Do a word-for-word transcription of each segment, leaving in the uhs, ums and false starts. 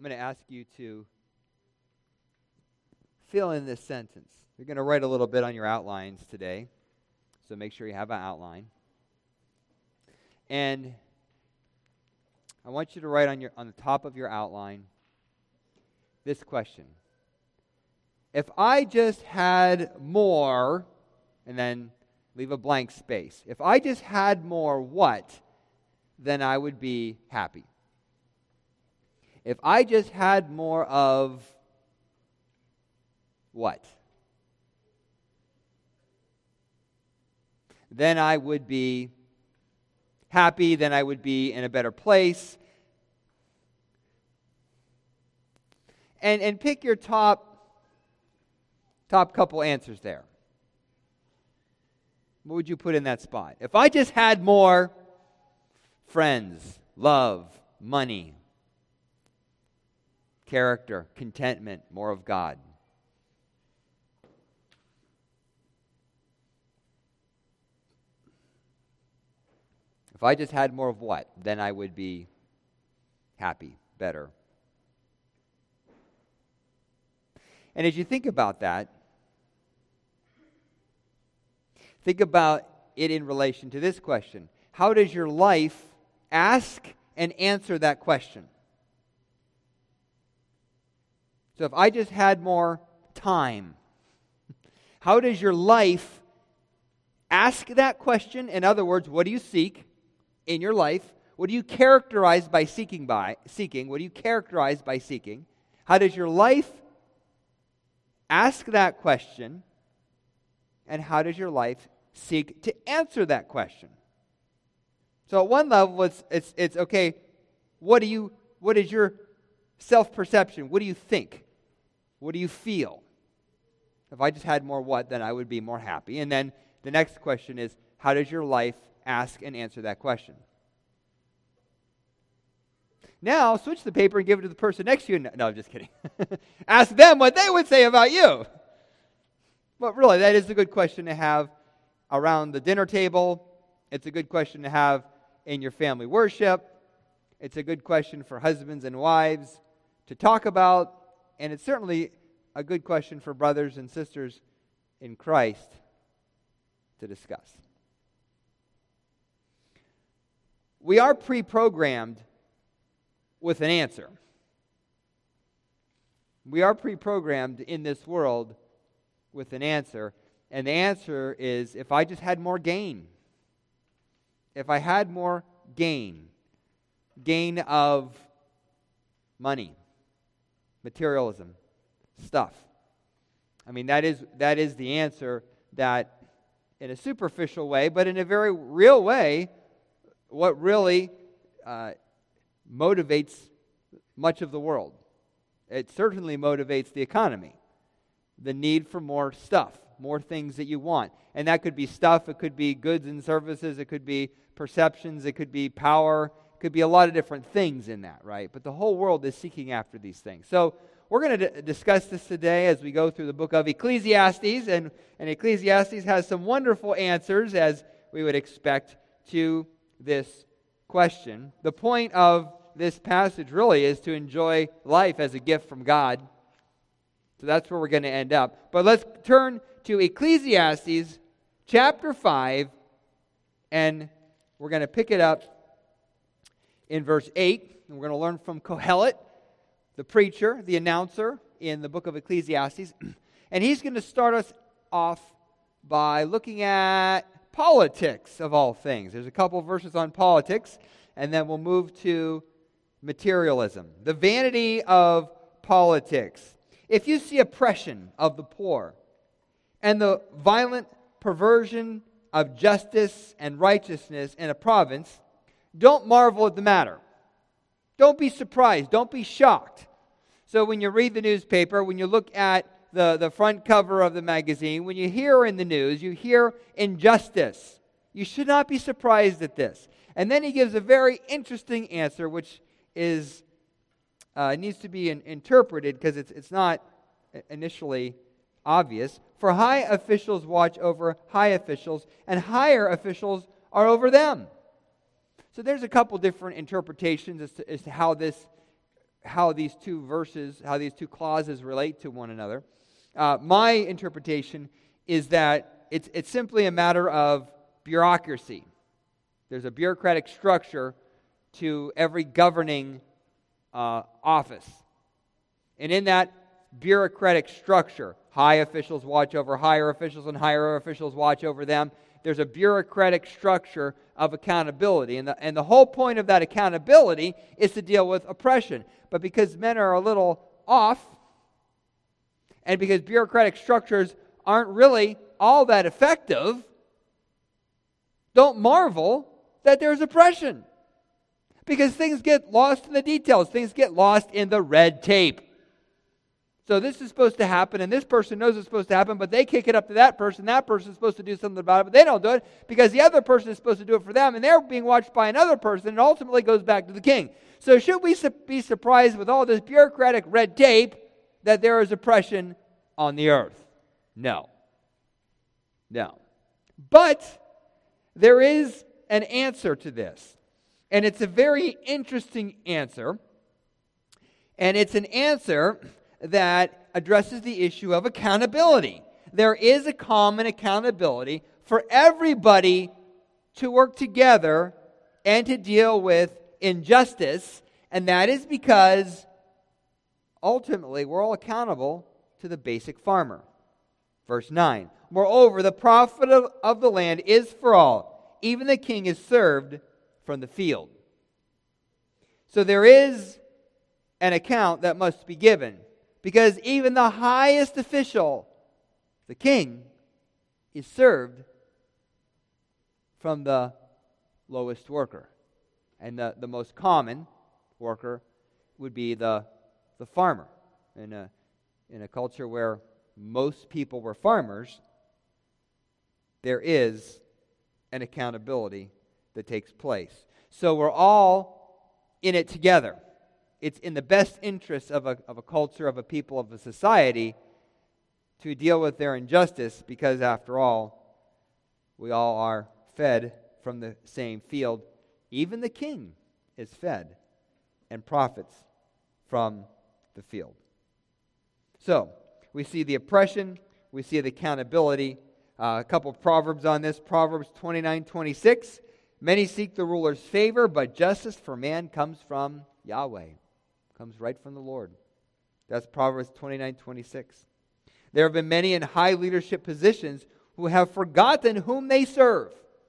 I'm going to ask you to fill in this sentence. You're going to write a little bit on your outlines today, so make sure you have an outline. And I want you to write on your on the top of your outline this question. If I just had more, and then leave a blank space. If I just had more what, then I would be happy. If I just had more of what? Then I would be happy, then I would be in a better place. And and pick your top top couple answers there. What would you put in that spot? If I just had more friends, love, money, character, contentment, more of God. If I just had more of what? Then I would be happy, better. And as you think about that, think about it in relation to this question. How does your life ask and answer that question? So if I just had more time, how does your life ask that question? In other words, what do you seek in your life? What do you characterize by seeking by seeking? What do you characterize by seeking? How does your life ask that question? And how does your life seek to answer that question? So at one level, it's it's it's okay. What do you? What is your self-perception? What do you think? What do you feel? If I just had more what, then I would be more happy. And then the next question is, how does your life ask and answer that question? Now, switch the paper and give it to the person next to you. No, no I'm just kidding. Ask them what they would say about you. But really, that is a good question to have around the dinner table. It's a good question to have in your family worship. It's a good question for husbands and wives to talk about. And it's certainly a good question for brothers and sisters in Christ to discuss. We are pre-programmed with an answer. We are pre-programmed in this world with an answer. And the answer is, if I just had more gain. If I had more gain. Gain of money. Materialism. Stuff. I mean, that is that is the answer that, in a superficial way, but in a very real way, what really uh, motivates much of the world. It certainly motivates the economy. The need for more stuff, more things that you want. And that could be stuff, it could be goods and services, it could be perceptions, it could be power, it could be a lot of different things in that, right? But the whole world is seeking after these things. So we're going to d- discuss this today as we go through the book of Ecclesiastes, and, and Ecclesiastes has some wonderful answers, as we would expect, to this question. The point of this passage really is to enjoy life as a gift from God. So that's where we're going to end up. But let's turn to Ecclesiastes chapter five, and we're going to pick it up in verse eight. And we're going to learn from Kohelet, the preacher, the announcer in the book of Ecclesiastes. And he's going to start us off by looking at politics, of all things. There's a couple of verses on politics, and then we'll move to materialism, the vanity of politics. If you see oppression of the poor and the violent perversion of justice and righteousness in a province, don't marvel at the matter. Don't be surprised. Don't be shocked. So when you read the newspaper, when you look at the, the front cover of the magazine, when you hear in the news, you hear injustice. You should not be surprised at this. And then he gives a very interesting answer, which is uh, needs to be in, interpreted because it's it's not initially obvious. For high officials watch over high officials, and higher officials are over them. So there's a couple different interpretations as to, as to how this how these two verses, how these two clauses relate to one another. Uh, my interpretation is that it's, it's simply a matter of bureaucracy. There's a bureaucratic structure to every governing uh, office. And in that bureaucratic structure, high officials watch over higher officials and higher officials watch over them. There's a bureaucratic structure of accountability. And the, and the whole point of that accountability is to deal with oppression. But because men are a little off, and because bureaucratic structures aren't really all that effective, don't marvel that there's oppression. Because things get lost in the details. Things get lost in the red tape. So this is supposed to happen, and this person knows it's supposed to happen, but they kick it up to that person. That person is supposed to do something about it, but they don't do it because the other person is supposed to do it for them, and they're being watched by another person, and ultimately goes back to the king. So should we su- be surprised with all this bureaucratic red tape that there is oppression on the earth? No. No. But there is an answer to this, and it's a very interesting answer, and it's an answer that addresses the issue of accountability. There is a common accountability for everybody to work together and to deal with injustice, and that is because ultimately we're all accountable to the basic farmer. Verse nine, moreover, the profit of, of the land is for all. Even the king is served from the field. So there is an account that must be given. Because even the highest official, the king, is served from the lowest worker. And the, the most common worker would be the, the farmer. In a, in a culture where most people were farmers, there is an accountability that takes place. So we're all in it together. It's in the best interest of a, of a culture, of a people, of a society to deal with their injustice because, after all, we all are fed from the same field. Even the king is fed and profits from the field. So, we see the oppression, we see the accountability. Uh, a couple of proverbs on this. Proverbs twenty-nine twenty-six. Many seek the ruler's favor, but justice for man comes from Yahweh. Comes right from the Lord. That's Proverbs twenty-nine twenty-six. There have been many in high leadership positions who have forgotten whom they serve.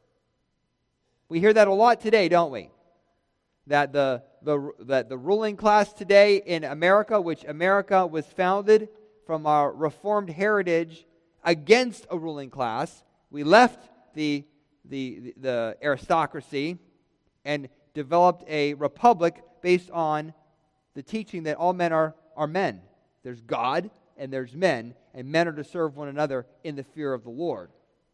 We hear that a lot today, don't we? That the, the, that the ruling class today in America, which America was founded from our Reformed heritage against a ruling class, we left the, the, the aristocracy and developed a republic based on the teaching that all men are, are men. There's God and there's men, and men are to serve one another in the fear of the Lord.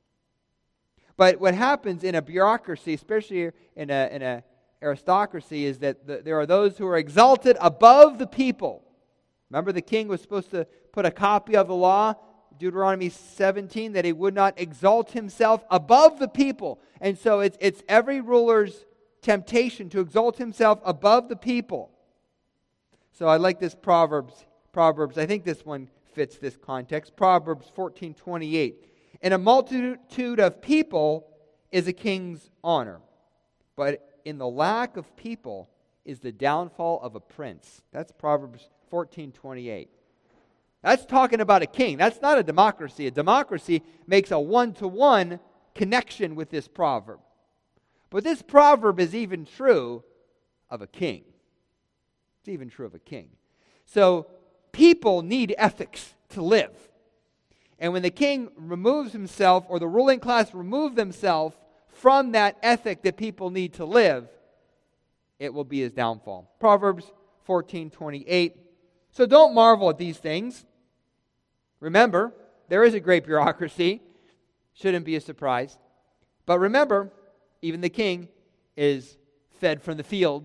But what happens in a bureaucracy, especially in a in a aristocracy, is that the, there are those who are exalted above the people. Remember, the king was supposed to put a copy of the law, Deuteronomy seventeen, that he would not exalt himself above the people. And so it's it's every ruler's temptation to exalt himself above the people. So I like this Proverbs. Proverbs, I think this one fits this context. Proverbs fourteen twenty-eight. In a multitude of people is a king's honor, but in the lack of people is the downfall of a prince. That's Proverbs fourteen twenty-eight. That's talking about a king. That's not a democracy. A democracy makes a one-to-one connection with this proverb. But this proverb is even true of a king. It's even true of a king. So people need ethics to live. And when the king removes himself, or the ruling class remove themselves from that ethic that people need to live, it will be his downfall. Proverbs fourteen twenty-eight. So don't marvel at these things. Remember, there is a great bureaucracy. Shouldn't be a surprise. But remember, even the king is fed from the field.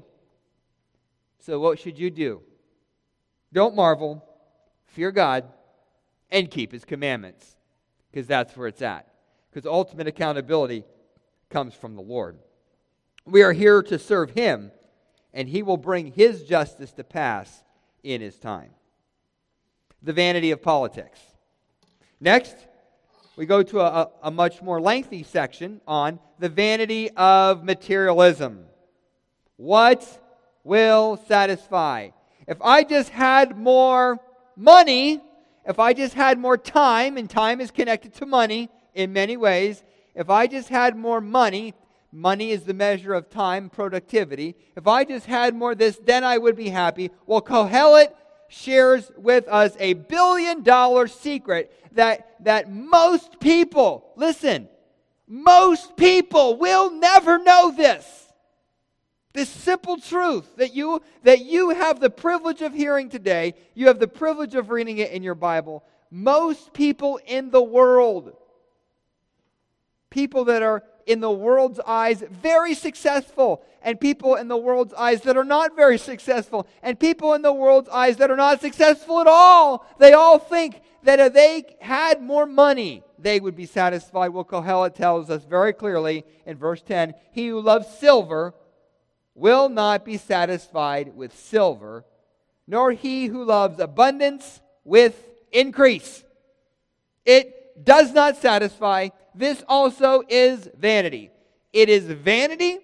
So what should you do? Don't marvel, fear God, and keep His commandments. Because that's where it's at. Because ultimate accountability comes from the Lord. We are here to serve Him, and He will bring His justice to pass in his time. The vanity of politics. Next, we go to a, a much more lengthy section on the vanity of materialism. What will satisfy? If I just had more money, if I just had more time, and time is connected to money in many ways, if I just had more money, money is the measure of time, productivity. If I just had more of this, then I would be happy. Well, Kohelet shares with us a billion dollar secret that, that most people, listen, most people will never know this. This simple truth that you, that you have the privilege of hearing today, you have the privilege of reading it in your Bible. Most people in the world, people that are in the world's eyes very successful, and people in the world's eyes that are not very successful, and people in the world's eyes that are not successful at all, they all think that if they had more money, they would be satisfied. Well, Kohelet tells us very clearly in verse ten, he who loves silver will not be satisfied with silver, nor he who loves abundance with increase. It does not satisfy. This also is vanity. It is vanity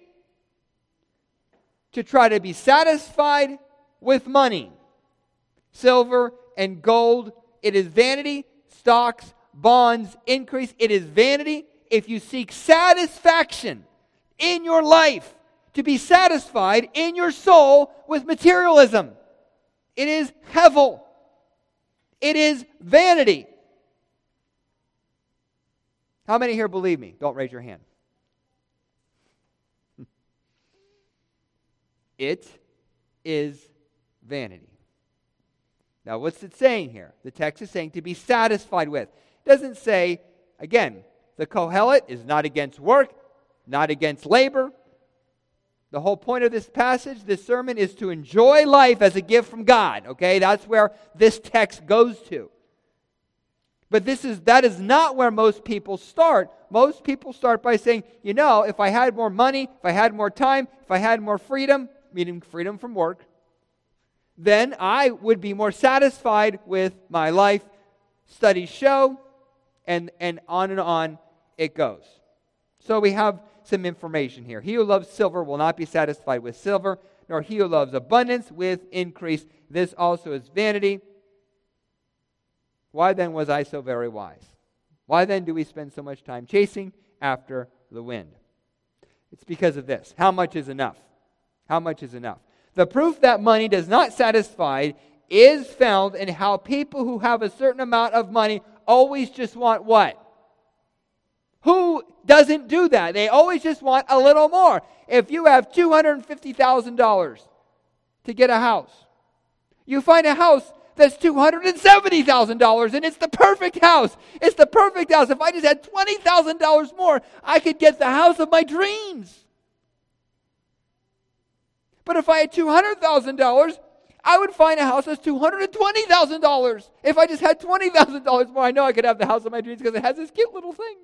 to try to be satisfied with money. Silver and gold. It is vanity. Stocks, bonds, increase. It is vanity if you seek satisfaction in your life, to be satisfied in your soul with materialism. It is hevel. It is vanity. How many here believe me? Don't raise your hand. It is vanity. Now, what's it saying here? The text is saying to be satisfied with. It doesn't say, again, the Kohelet is not against work, not against labor. The whole point of this passage, this sermon, is to enjoy life as a gift from God. Okay, that's where this text goes to. But this is that is not where most people start. Most people start by saying, you know, if I had more money, if I had more time, if I had more freedom, meaning freedom from work, then I would be more satisfied with my life. Studies show, and, and on and on it goes. So we have some information here. He who loves silver will not be satisfied with silver, nor he who loves abundance with increase. This also is vanity. Why then was I so very wise? Why then do we spend so much time chasing after the wind? It's because of this. How much is enough? How much is enough? The proof that money does not satisfy is found in how people who have a certain amount of money always just want what? Who doesn't do that? They always just want a little more. If you have two hundred fifty thousand dollars to get a house, you find a house that's two hundred seventy thousand dollars, and it's the perfect house. It's the perfect house. If I just had twenty thousand dollars more, I could get the house of my dreams. But if I had two hundred thousand dollars, I would find a house that's two hundred twenty thousand dollars. If I just had twenty thousand dollars more, I know I could have the house of my dreams because it has this cute little thing.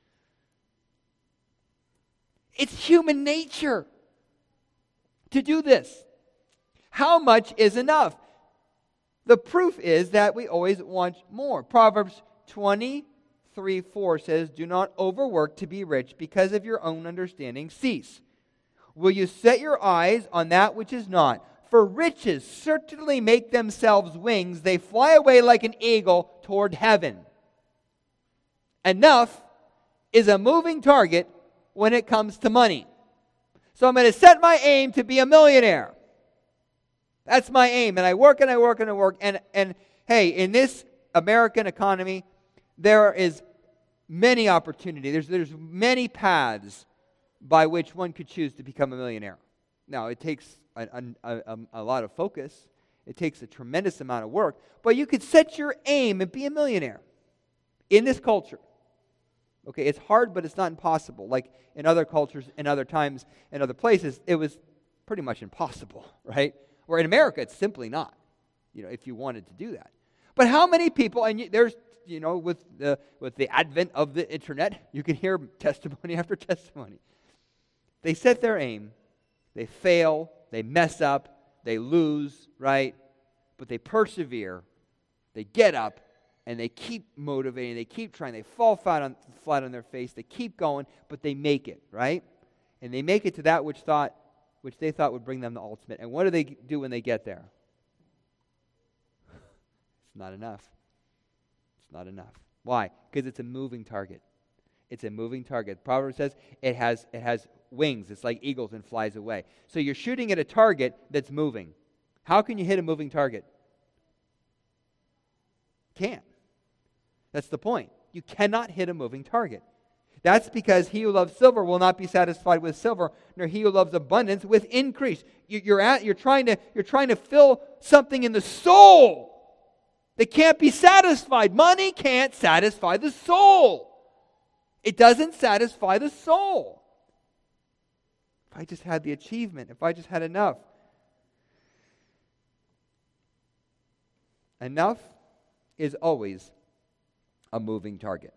It's human nature to do this. How much is enough? The proof is that we always want more. Proverbs twenty-three four says, do not overwork to be rich, because of your own understanding cease. Will you set your eyes on that which is not? For riches certainly make themselves wings. They fly away like an eagle toward heaven. Enough is a moving target when it comes to money. So I'm going to set my aim to be a millionaire. That's my aim. And I work and I work and I work. And, and hey, in this American economy, there is many opportunities. There's, there's many paths by which one could choose to become a millionaire. Now, it takes a, a, a, a lot of focus. It takes a tremendous amount of work. But you could set your aim and be a millionaire in this culture. Okay, it's hard, but it's not impossible. Like in other cultures, in other times, in other places, it was pretty much impossible, right? Where in America, it's simply not, you know, if you wanted to do that. But how many people, and you, there's, you know, with the, with the advent of the internet, you can hear testimony after testimony. They set their aim, they fail, they mess up, they lose, right? but they persevere, they get up, and they keep motivating, they keep trying, they fall flat on, flat on their face, they keep going, but they make it, right? And they make it to that which thought, which they thought would bring them the ultimate. And what do they do when they get there? It's not enough. It's not enough. Why? Because it's a moving target. It's a moving target. Proverbs says it has it has wings. It's like eagles and flies away. So you're shooting at a target that's moving. How can you hit a moving target? Can't. That's the point. You cannot hit a moving target. That's because he who loves silver will not be satisfied with silver, nor he who loves abundance with increase. You, you're at you're trying to you're trying to fill something in the soul that can't be satisfied. Money can't satisfy the soul. It doesn't satisfy the soul. If I just had the achievement, if I just had enough. Enough is always a moving target.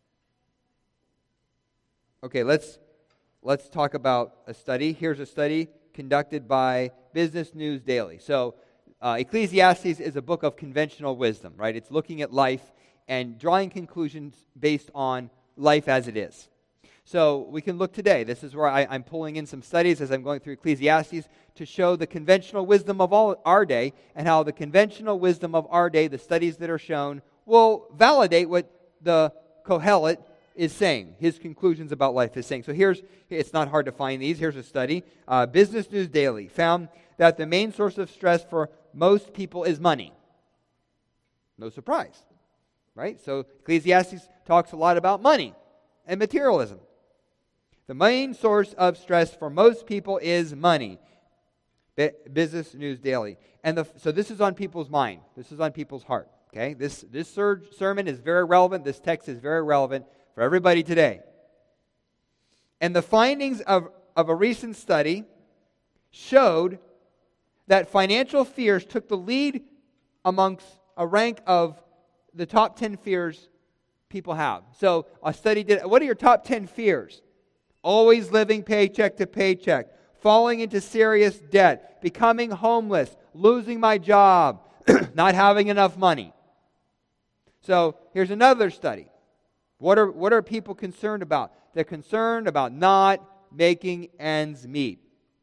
Okay, let's let's talk about a study. Here's a study conducted by Business News Daily. So, uh, Ecclesiastes is a book of conventional wisdom, right? It's looking at life and drawing conclusions based on life as it is. So we can look today. This is where I, I'm pulling in some studies as I'm going through Ecclesiastes to show the conventional wisdom of all our day and how the conventional wisdom of our day, the studies that are shown, will validate what the Kohelet is saying, his conclusions about life is saying. So here's, it's not hard to find these. Here's a study. Uh, Business News Daily found that the main source of stress for most people is money. No surprise, right? So Ecclesiastes talks a lot about money and materialism. The main source of stress for most people is money. B- Business News Daily. And the, so this is on people's mind. This is on people's heart. Okay, this, this ser- sermon is very relevant. This text is very relevant for everybody today. And the findings of, of a recent study showed that financial fears took the lead amongst a rank of the top ten fears people have. So a study did, what are your top ten fears? Always living paycheck to paycheck, falling into serious debt, becoming homeless, losing my job, not having enough money. So here's another study. What are, what are people concerned about? They're concerned about not making ends meet.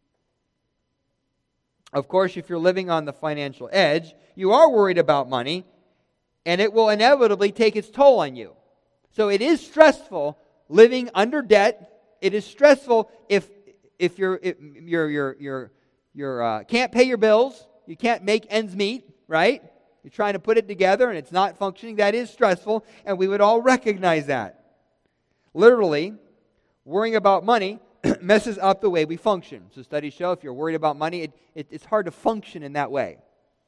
Of course, if you're living on the financial edge, you are worried about money, and it will inevitably take its toll on you. So it is stressful living under debt. It is stressful if if you're if you're you're you're you're uh, can't pay your bills. You can't make ends meet, right? You're trying to put it together and it's not functioning. That is stressful, and we would all recognize that. Literally, worrying about money messes up the way we function. So studies show if you're worried about money, it, it, it's hard to function in that way.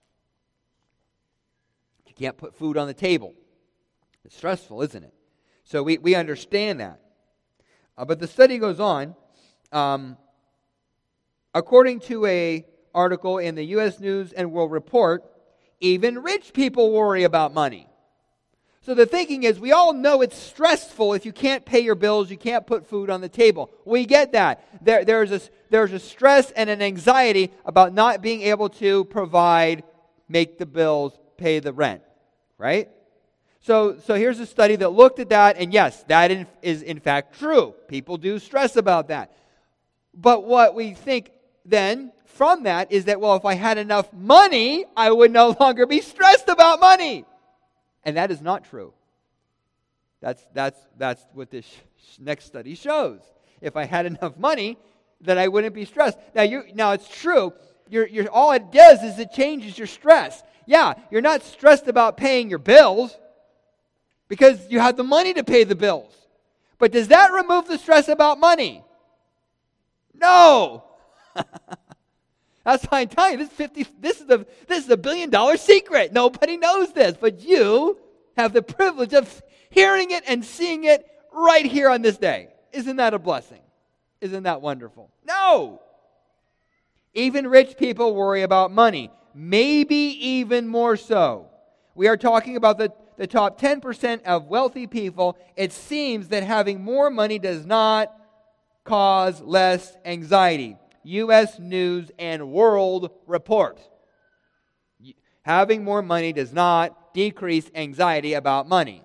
You can't put food on the table. It's stressful, isn't it? So we, we understand that. Uh, but the study goes on. Um, according to a article in the U S News and World Report, even rich people worry about money. So the thinking is, we all know it's stressful if you can't pay your bills, you can't put food on the table. We get that. There, there's, a, there's a stress and an anxiety about not being able to provide, make the bills, pay the rent, right? So, so here's a study that looked at that, and yes, that in, is in fact true. People do stress about that. But what we think then from that is that, well, if I had enough money, I would no longer be stressed about money. And that is not true. That's that's that's what this next study shows. If I had enough money, then I wouldn't be stressed. Now, you now it's true. You're, you're, all it does is it changes your stress. Yeah, you're not stressed about paying your bills because you have the money to pay the bills. But does that remove the stress about money? No. That's why I'm telling you, this fifty. This is the this is a billion dollar secret. Nobody knows this, but you have the privilege of hearing it and seeing it right here on this day. Isn't that a blessing? Isn't that wonderful? No. Even rich people worry about money. Maybe even more so. We are talking about the, the top ten percent of wealthy people. It seems that having more money does not cause less anxiety. U S News and World Report. Having more money does not decrease anxiety about money.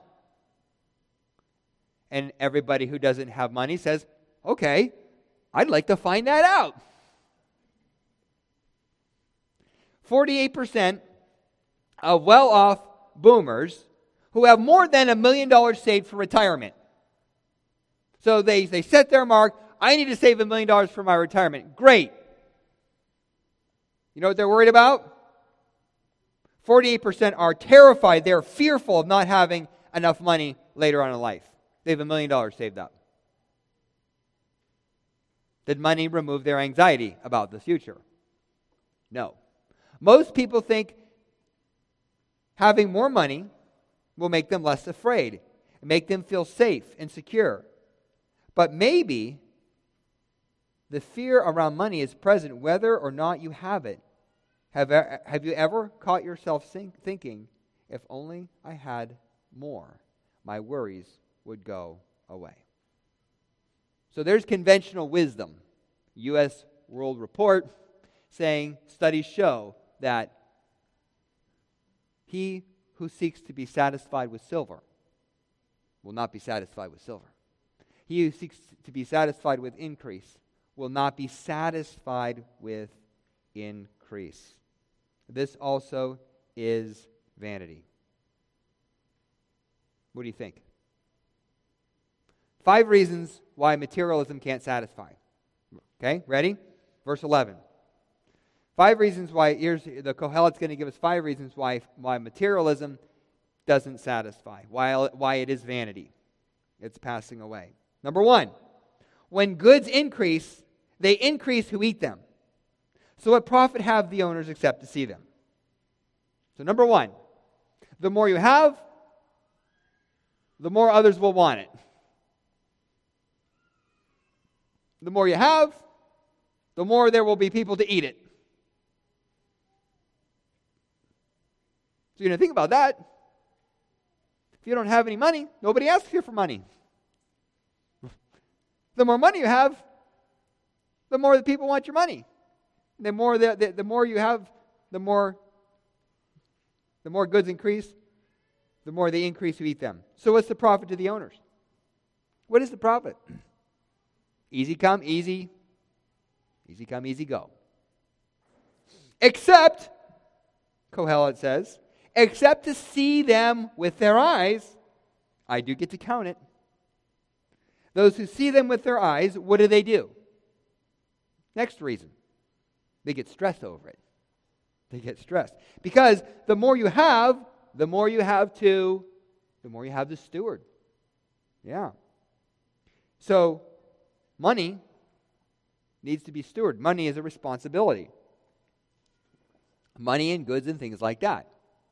And everybody who doesn't have money says, okay, I'd like to find that out. forty-eight percent of well-off boomers who have more than a million dollars saved for retirement. So they, they set their mark, I need to save a million dollars for my retirement. Great. You know what they're worried about? forty-eight percent are terrified. They're fearful of not having enough money later on in life. They have a million dollars saved up. Did money remove their anxiety about the future? No. Most people think having more money will make them less afraid, make them feel safe and secure. But maybe the fear around money is present whether or not you have it. Have, have you ever caught yourself think, thinking, if only I had more, my worries would go away? So there's conventional wisdom. U S World Report saying studies show that he who seeks to be satisfied with silver will not be satisfied with silver. He who seeks to be satisfied with increase will not be satisfied with increase. This also is vanity. What do you think? Five reasons why materialism can't satisfy. Okay, ready? Verse eleven. Five reasons why, here's the Kohelet's going to give us five reasons why, why materialism doesn't satisfy, why, why it is vanity. It's passing away. Number one, when goods increase, they increase who eat them. So what profit have the owners except to see them? So number one, the more you have, the more others will want it. The more you have, the more there will be people to eat it. So you know, think about that. If you don't have any money, nobody asks you for money. The more money you have, the more the people want your money. The more the, the, the more you have, the more the more goods increase, the more they increase who eat them. So what's the profit to the owners? What is the profit? Easy come, easy, easy come, easy go. Except, Kohelet says, except to see them with their eyes, I do get to count it. Those who see them with their eyes, what do they do? Next reason. They get stressed over it. They get stressed. Because the more you have, the more you have to, the more you have to steward. Yeah. So, money needs to be stewarded. Money is a responsibility. Money and goods and things like that.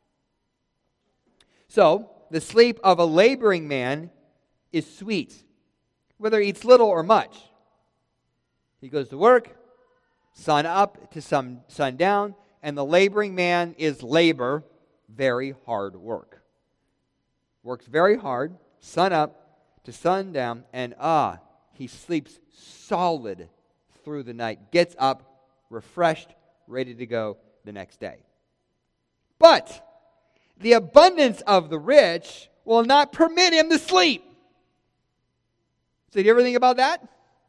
So, the sleep of a laboring man is sweet, whether he eats little or much. He goes to work, sun up to sun, sun down, and the laboring man is labor, very hard work. Works very hard, sun up to sun down, and ah, he sleeps solid through the night, gets up, refreshed, ready to go the next day. But the abundance of the rich will not permit him to sleep. So do you ever think about that?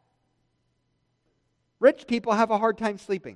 Rich people have a hard time sleeping.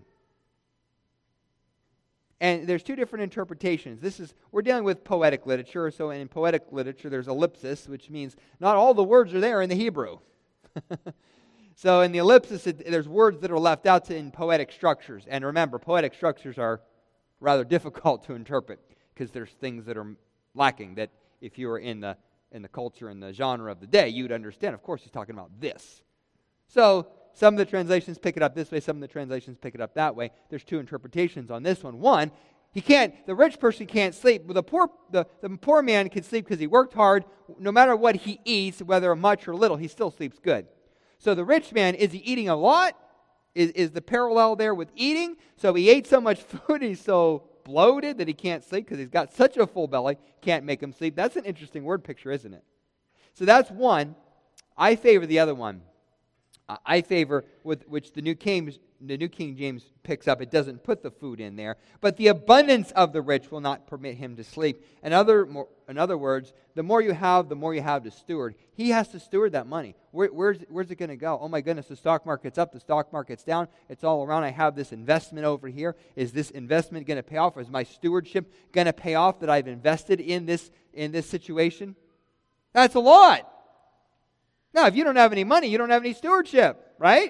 And there's two different interpretations. This is, we're dealing with poetic literature, so in poetic literature there's ellipsis, which means not all the words are there in the Hebrew. So in the ellipsis, it, there's words that are left out to, in poetic structures. And remember, poetic structures are rather difficult to interpret because there's things that are lacking that if you were in the in the culture and the genre of the day, you'd understand. Of course, he's talking about this. So some of the translations pick it up this way, some of the translations pick it up that way. There's two interpretations on this one. One, he can't, the rich person can't sleep. Well, the poor the, the poor man can sleep because he worked hard. No matter what he eats, whether much or little, he still sleeps good. So the rich man, is he eating a lot? Is, is the parallel there with eating? So he ate so much food, he's so bloated that he can't sleep because he's got such a full belly, can't make him sleep. That's an interesting word picture, isn't it? So that's one. I favor the other one. I favor, with which the New King, the New King James picks up, it doesn't put the food in there. But the abundance of the rich will not permit him to sleep. In other, more, in other words, the more you have, the more you have to steward. He has to steward that money. Where, where's, where's it going to go? Oh my goodness, the stock market's up, the stock market's down. It's all around. I have this investment over here. Is this investment going to pay off? Or is my stewardship going to pay off that I've invested in this, in this situation? That's a lot. Now, if you don't have any money, you don't have any stewardship, right?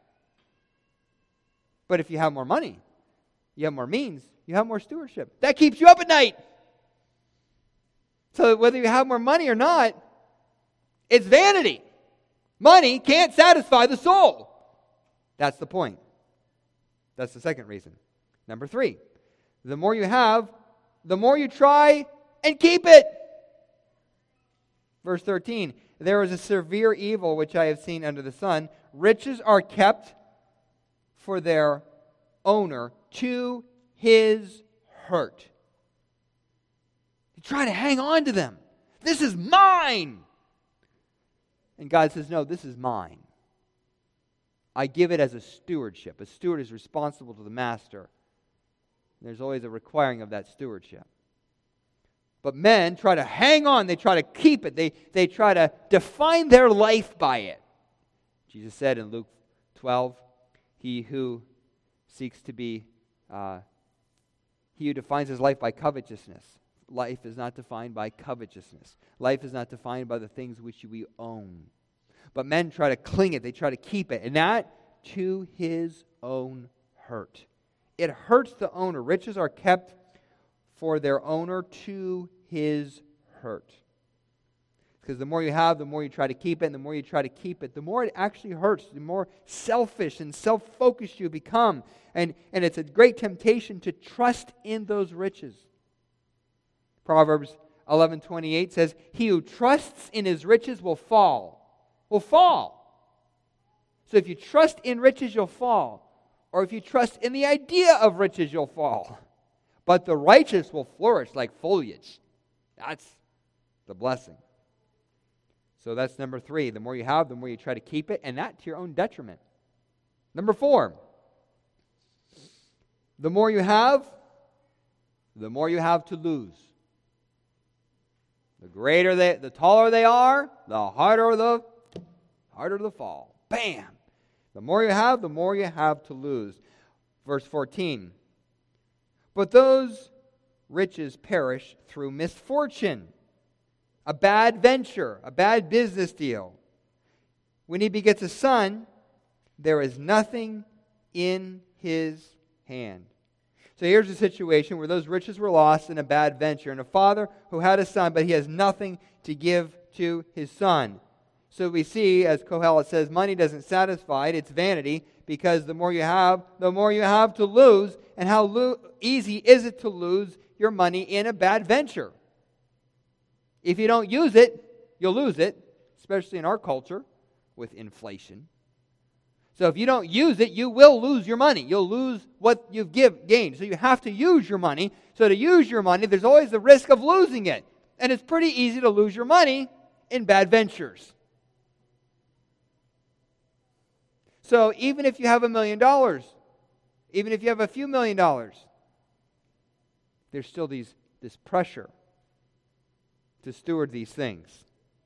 But if you have more money, you have more means, you have more stewardship. That keeps you up at night. So whether you have more money or not, it's vanity. Money can't satisfy the soul. That's the point. That's the second reason. Number three, the more you have, the more you try and keep it. Verse thirteen, there is a severe evil which I have seen under the sun. Riches are kept for their owner to his hurt. You try to hang on to them. This is mine. And God says, no, this is mine. I give it as a stewardship. A steward is responsible to the master. There's always a requiring of that stewardship. But men try to hang on. They try to keep it. They, they try to define their life by it. Jesus said in Luke twelve, He who seeks to be, uh, he who defines his life by covetousness. Life is not defined by covetousness. Life is not defined by the things which we own. But men try to cling it. They try to keep it. And that to his own hurt. It hurts the owner. Riches are kept for their owner to his hurt. Because the more you have, the more you try to keep it, and the more you try to keep it, the more it actually hurts, the more selfish and self-focused you become. And, and it's a great temptation to trust in those riches. Proverbs eleven twenty-eight says, he who trusts in his riches will fall. Will fall. So if you trust in riches, you'll fall. Or if you trust in the idea of riches, you'll fall. But the righteous will flourish like foliage. That's the blessing. So that's number three. The more you have, the more you try to keep it, and that to your own detriment. Number four. The more you have, the more you have to lose. The greater they, the taller they are, the harder the harder the fall. Bam! The more you have, the more you have to lose. Verse fourteen. But those riches perish through misfortune, a bad venture, a bad business deal. When he begets a son, there is nothing in his hand. So here's a situation where those riches were lost in a bad venture, and a father who had a son, but he has nothing to give to his son. So we see, as Kohelet says, money doesn't satisfy it, it's vanity, because the more you have, the more you have to lose. And how lo- easy is it to lose your money in a bad venture? If you don't use it, you'll lose it, especially in our culture with inflation. So if you don't use it, you will lose your money. You'll lose what you've give, gained. So you have to use your money. So to use your money, there's always the risk of losing it. And it's pretty easy to lose your money in bad ventures. So even if you have a million dollars, even if you have a few million dollars, there's still these this pressure to steward these things.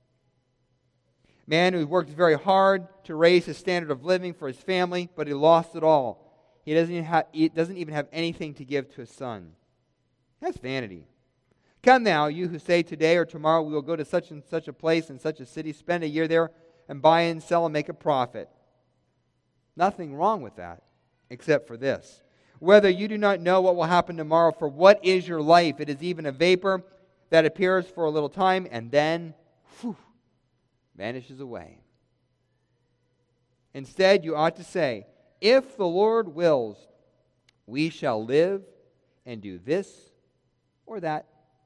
Man who worked very hard to raise his standard of living for his family, but he lost it all. He doesn't even have, he doesn't even have anything to give to his son. That's vanity. Come now, you who say today or tomorrow we will go to such and such a place and such a city, spend a year there, and buy and sell and make a profit. Nothing wrong with that, except for this. Whether you do not know what will happen tomorrow, for what is your life? It is even a vapor that appears for a little time and then whew, vanishes away. Instead, you ought to say, if the Lord wills, we shall live and do this or that.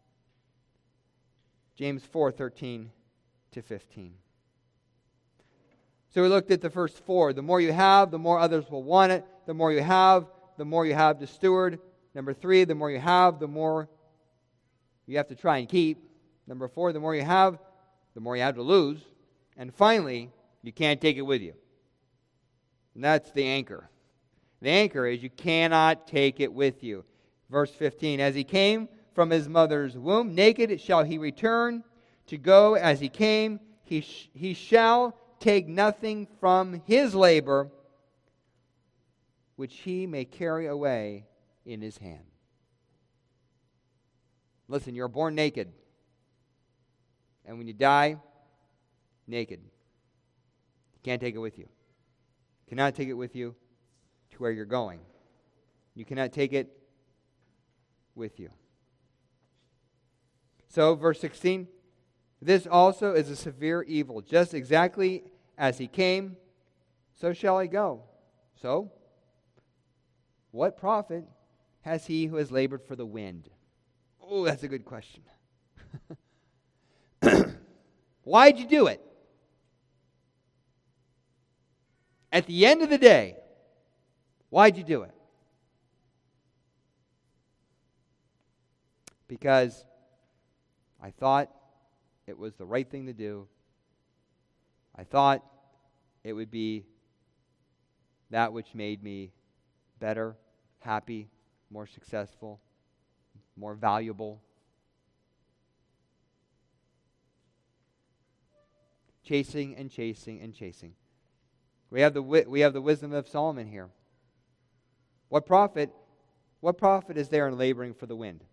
James four, thirteen to fifteen. So we looked at the first four. The more you have, the more others will want it. The more you have, the more you have to steward. Number three, the more you have, the more you have to try and keep. Number four, the more you have, the more you have to lose. And finally, you can't take it with you. And that's the anchor. The anchor is you cannot take it with you. Verse fifteen, as he came from his mother's womb, naked shall he return to go as he came. He, sh- he shall take nothing from his labor, which he may carry away in his hand. Listen, you're born naked. And when you die, naked. You can't take it with you. You cannot take it with you to where you're going. You cannot take it with you. So, verse sixteen, this also is a severe evil. Just exactly as he came, so shall he go. So, what profit has he who has labored for the wind? Oh, that's a good question. Why'd you do it? At the end of the day, why'd you do it? Because I thought it was the right thing to do. I thought it would be that which made me better, happy, more successful, more valuable. Chasing and chasing and chasing. We have the we have the wisdom of Solomon here. What profit? What profit is there in laboring for the wind?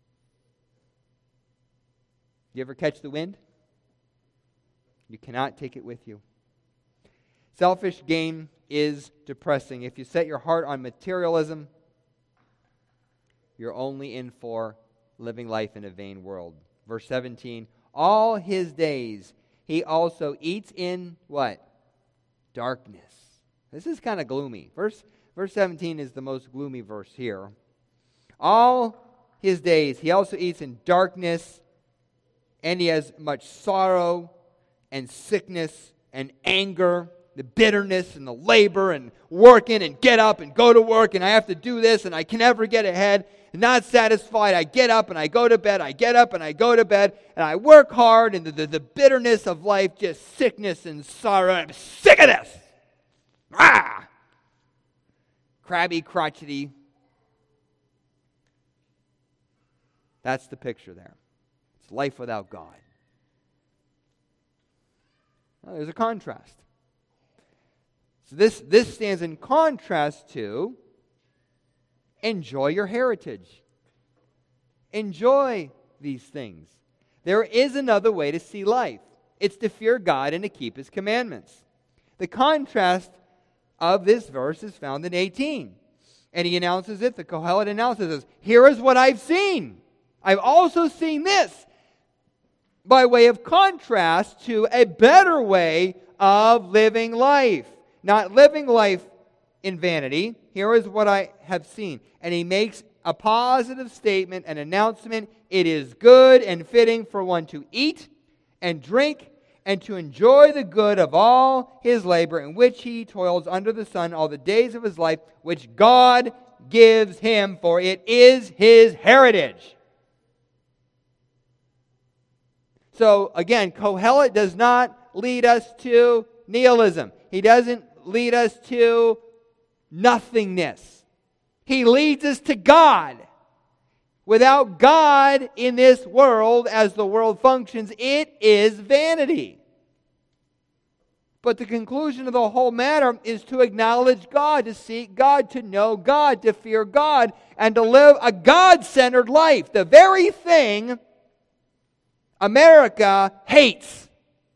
You ever catch the wind? You cannot take it with you. Selfish gain is depressing. If you set your heart on materialism, you're only in for living life in a vain world. Verse seventeen, all his days he also eats in what? Darkness. This is kind of gloomy. Verse, verse seventeen is the most gloomy verse here. All his days he also eats in darkness, and he has much sorrow and sickness and anger, the bitterness and the labor and working and get up and go to work and I have to do this and I can never get ahead. Not satisfied, I get up and I go to bed, I get up and I go to bed, and I work hard, and the, the, the bitterness of life, just sickness and sorrow. I'm sick of this! Ah! Crabby, crotchety. That's the picture there. It's life without God. Well, there's a contrast. So this, this stands in contrast to enjoy your heritage. Enjoy these things. There is another way to see life. It's to fear God and to keep His commandments. The contrast of this verse is found in eighteen. And he announces it, the Kohelet announces it. Here is what I've seen. I've also seen this. By way of contrast to a better way of living life. Not living life in vanity. Here is what I have seen. And he makes a positive statement, an announcement. It is good and fitting for one to eat and drink and to enjoy the good of all his labor in which he toils under the sun all the days of his life, which God gives him, for it is his heritage. So again, Kohelet does not lead us to nihilism. He doesn't lead us to nothingness. He leads us to God. Without God in this world, as the world functions, it is vanity. But the conclusion of the whole matter is to acknowledge God, to seek God, to know God, to fear God, and to live a God-centered life. The very thing America hates.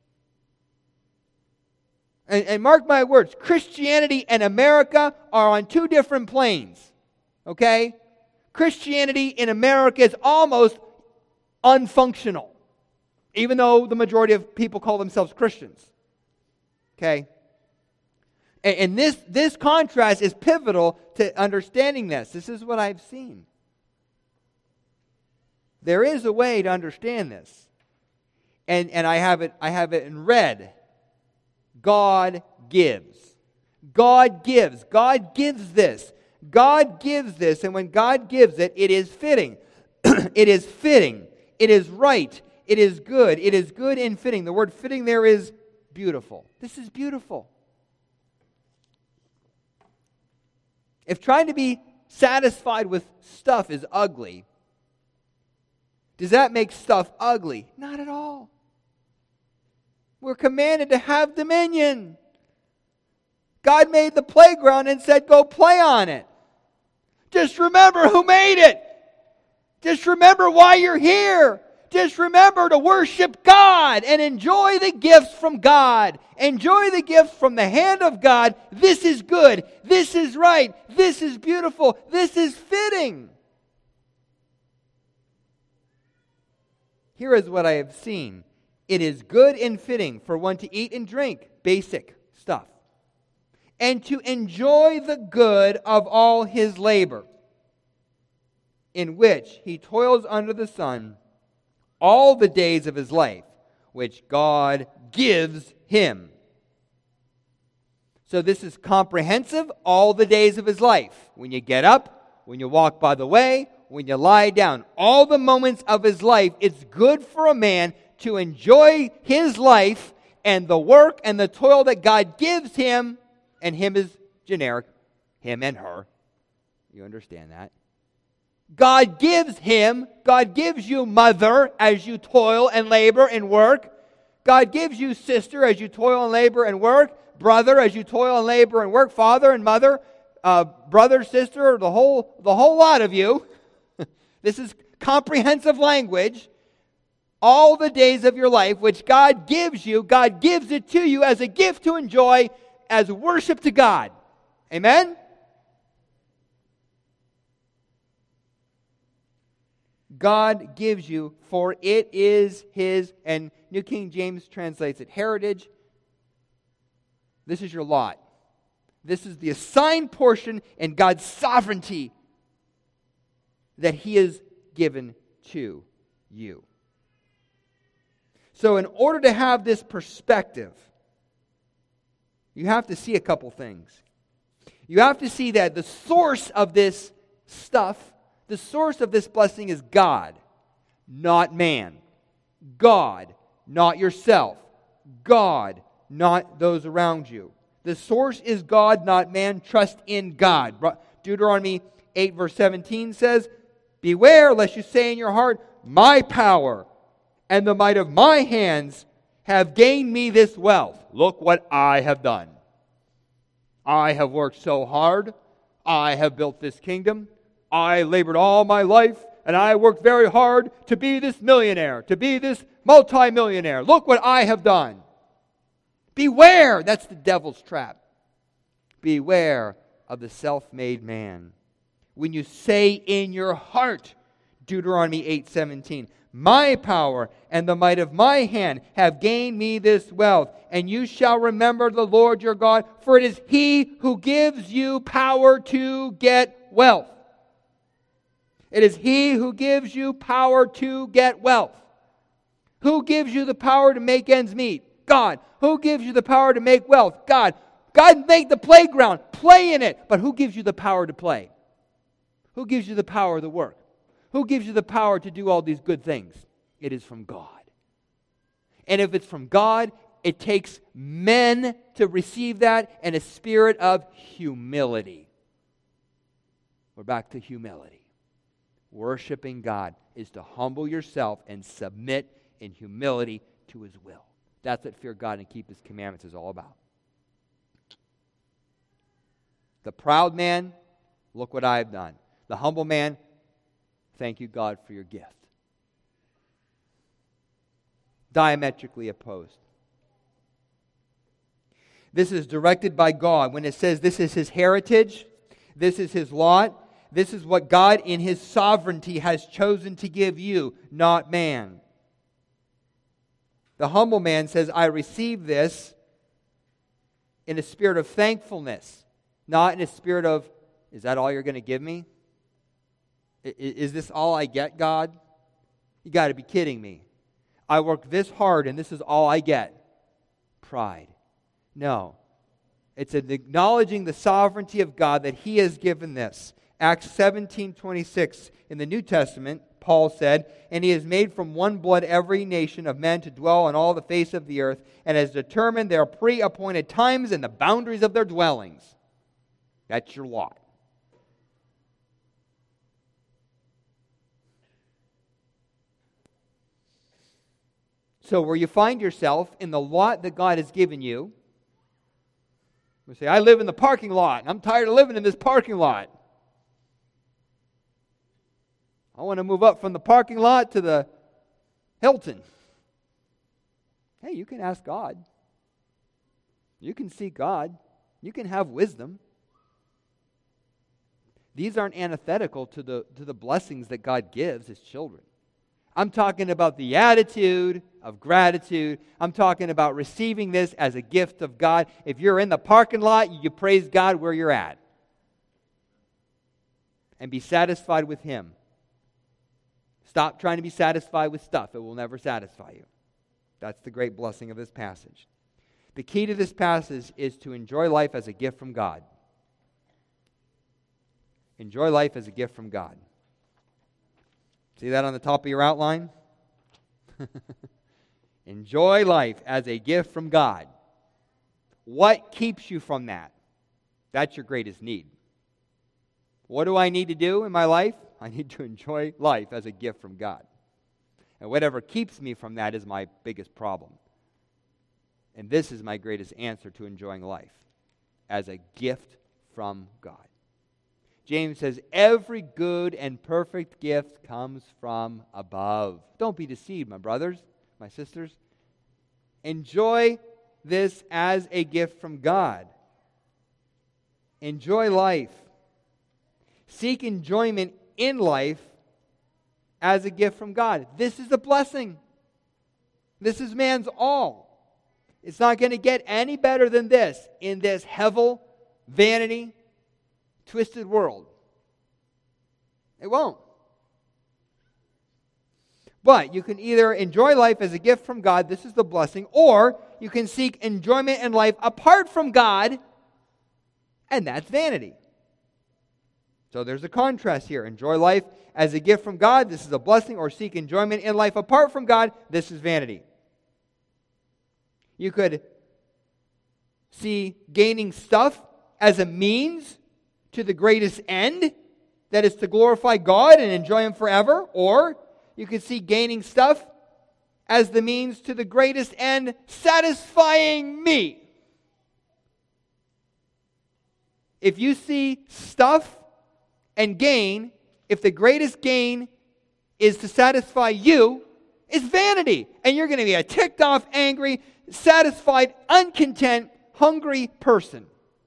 And, and mark my words, Christianity and America are on two different planes. Okay? Christianity in America is almost unfunctional, even though the majority of people call themselves Christians. Okay? And, and this, this contrast is pivotal to understanding this. This is what I've seen. There is a way to understand this. And, and I have it, I have it in red. God gives. God gives. God gives this. God gives this, and when God gives it, it is fitting. It is fitting. It is right. It is good. It is good and fitting. The word fitting there is beautiful. This is beautiful. If trying to be satisfied with stuff is ugly, does that make stuff ugly? Not at all. We're commanded to have dominion. God made the playground and said, go play on it. Just remember who made it. Just remember why you're here. Just remember to worship God and enjoy the gifts from God. Enjoy the gifts from the hand of God. This is good. This is right. This is beautiful. This is fitting. Here is what I have seen. It is good and fitting for one to eat and drink, basic stuff, and to enjoy the good of all his labor, in which he toils under the sun all the days of his life, which God gives him. So this is comprehensive, all the days of his life. When you get up, when you walk by the way, when you lie down, all the moments of his life, it's good for a man to enjoy his life and the work and the toil that God gives him, and him is generic, him and her. You understand that? God gives him, God gives you mother as you toil and labor and work. God gives you sister as you toil and labor and work. Brother as you toil and labor and work. Father and mother, uh, brother, sister, the whole, the whole lot of you. This is comprehensive language. All the days of your life, which God gives you, God gives it to you as a gift to enjoy, as worship to God. Amen? God gives you, for it is his, and New King James translates it, heritage. This is your lot. This is the assigned portion in God's sovereignty that he has given to you. So in order to have this perspective, you have to see a couple things. You have to see that the source of this stuff, the source of this blessing is God, not man. God, not yourself. God, not those around you. The source is God, not man. Trust in God. Deuteronomy eight verse seventeen says, beware lest you say in your heart, my power and the might of my hands have gained me this wealth. Look what I have done. I have worked so hard. I have built this kingdom. I labored all my life, and I worked very hard to be this millionaire, to be this multimillionaire. Look what I have done. Beware, that's the devil's trap. Beware of the self-made man. When you say in your heart, Deuteronomy eight seventeen, my power and the might of my hand have gained me this wealth, and you shall remember the Lord your God, for it is he who gives you power to get wealth. It is he who gives you power to get wealth. Who gives you the power to make ends meet? God. Who gives you the power to make wealth? God. God made the playground. Play in it. But who gives you the power to play? Who gives you the power to work? Who gives you the power to do all these good things? It is from God. And if it's from God, it takes men to receive that and a spirit of humility. We're back to humility. Worshiping God is to humble yourself and submit in humility to his will. That's what fear God and keep his commandments is all about. The proud man, look what I have done. The humble man, thank you, God, for your gift. Diametrically opposed. This is directed by God. When it says this is his heritage, this is his lot, this is what God in his sovereignty has chosen to give you, not man. The humble man says, I receive this in a spirit of thankfulness, not in a spirit of, is that all you're going to give me? Is this all I get, God? You got to be kidding me. I worked this hard and this is all I get. Pride. No. It's an acknowledging the sovereignty of God that he has given this. Acts seventeen twenty-six in the New Testament, Paul said, and he has made from one blood every nation of men to dwell on all the face of the earth, and has determined their pre-appointed times and the boundaries of their dwellings. That's your lot. So where you find yourself in the lot that God has given you, you say, I live in the parking lot, and I'm tired of living in this parking lot. I want to move up from the parking lot to the Hilton. Hey, you can ask God. You can seek God. You can have wisdom. These aren't antithetical to the, to the blessings that God gives His children. I'm talking about the attitude of gratitude. I'm talking about receiving this as a gift of God. If you're in the parking lot, you praise God where you're at. And be satisfied with Him. Stop trying to be satisfied with stuff. It will never satisfy you. That's the great blessing of this passage. The key to this passage is to enjoy life as a gift from God. Enjoy life as a gift from God. See that on the top of your outline? Enjoy life as a gift from God. What keeps you from that? That's your greatest need. What do I need to do in my life? I need to enjoy life as a gift from God. And whatever keeps me from that is my biggest problem. And this is my greatest answer to enjoying life, as a gift from God. James says, every good and perfect gift comes from above. Don't be deceived, my brothers, my sisters. Enjoy this as a gift from God. Enjoy life. Seek enjoyment in life as a gift from God. This is a blessing. This is man's all. It's not going to get any better than this in this hevel, vanity, twisted world. It won't. But you can either enjoy life as a gift from God, this is the blessing, or you can seek enjoyment in life apart from God, and that's vanity. So there's a contrast here. Enjoy life as a gift from God, this is a blessing, or seek enjoyment in life apart from God, this is vanity. You could see gaining stuff as a means to the greatest end, that is to glorify God and enjoy Him forever. Or you could see gaining stuff as the means to the greatest end, satisfying me. If you see stuff and gain, if the greatest gain is to satisfy you, it's vanity. And you're going to be a ticked off, angry, satisfied, uncontent, hungry person.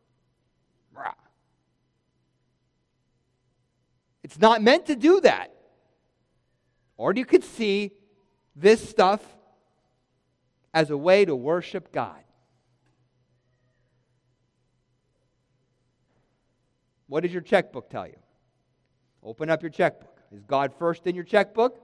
It's not meant to do that. Or you could see this stuff as a way to worship God. What does your checkbook tell you? Open up your checkbook. Is God first in your checkbook?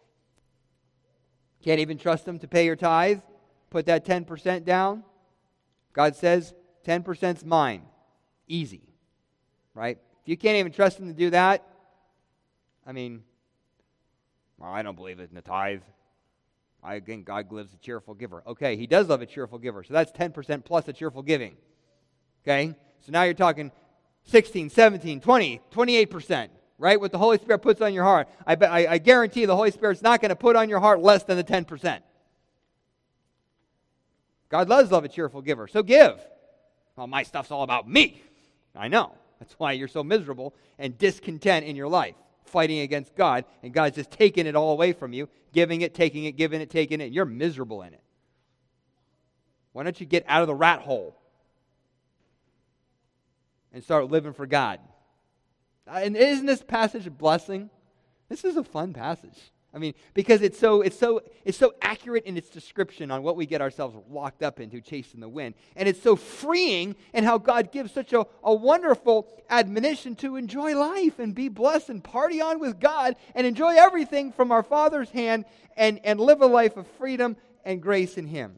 Can't even trust Him to pay your tithe? Put that ten percent down? God says, ten percent's mine. Easy. Right? If you can't even trust Him to do that, I mean, well, I don't believe it in the tithe. I think God loves a cheerful giver. Okay, He does love a cheerful giver. So that's ten percent plus a cheerful giving. Okay? So now you're talking sixteen, seventeen, twenty, twenty-eight percent. Right? What the Holy Spirit puts on your heart. I, bet, I, I guarantee the Holy Spirit's not going to put on your heart less than the ten percent. God loves love a cheerful giver. So give. Well, my stuff's all about me. I know. That's why you're so miserable and discontent in your life, fighting against God, and God's just taking it all away from you, giving it, taking it, giving it, taking it, and you're miserable in it. Why don't you get out of the rat hole and start living for God? And isn't this passage a blessing? This is a fun passage. I mean, because it's so it's so it's so accurate in its description on what we get ourselves locked up into, chasing the wind. And it's so freeing in how God gives such a, a wonderful admonition to enjoy life and be blessed and party on with God and enjoy everything from our Father's hand and, and live a life of freedom and grace in Him.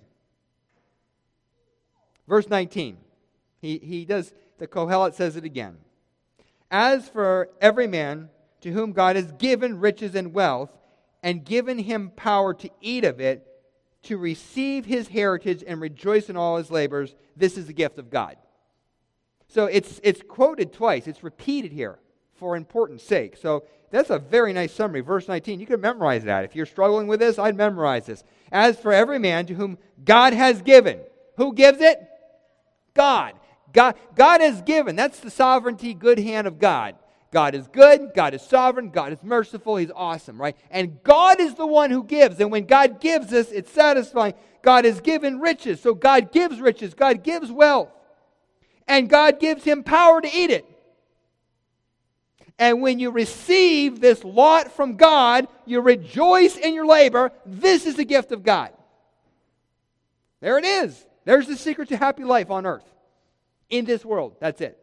Verse nineteen. He he does, the Kohelet says it again. As for every man to whom God has given riches and wealth, and given him power to eat of it, to receive his heritage and rejoice in all his labors, this is the gift of God. So it's it's quoted twice. It's repeated here. for importance sake. So that's a very nice summary. Verse nineteen, you can memorize that. If you're struggling with this, I'd memorize this. As for every man to whom God has given. Who gives it? God. God, God has given. That's the sovereignty, good hand of God. God is good, God is sovereign, God is merciful, He's awesome, right? And God is the one who gives. And when God gives us, it's satisfying. God has given riches. So God gives riches. God gives wealth. And God gives him power to eat it. And when you receive this lot from God, you rejoice in your labor. This is the gift of God. There it is. There's the secret to happy life on earth. In this world. That's it.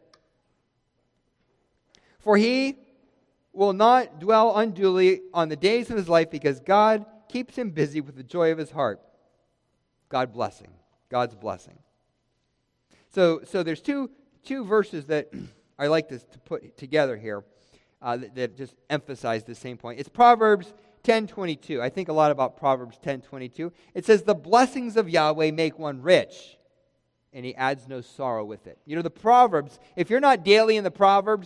For he will not dwell unduly on the days of his life because God keeps him busy with the joy of his heart. God blessing. God's blessing. So, so there's two, two verses that I like to, to put together here uh, that, that just emphasize the same point. It's Proverbs ten twenty-two. I think a lot about Proverbs ten twenty-two. It says, the blessings of Yahweh make one rich, and he adds no sorrow with it. You know, the Proverbs, if you're not daily in the Proverbs,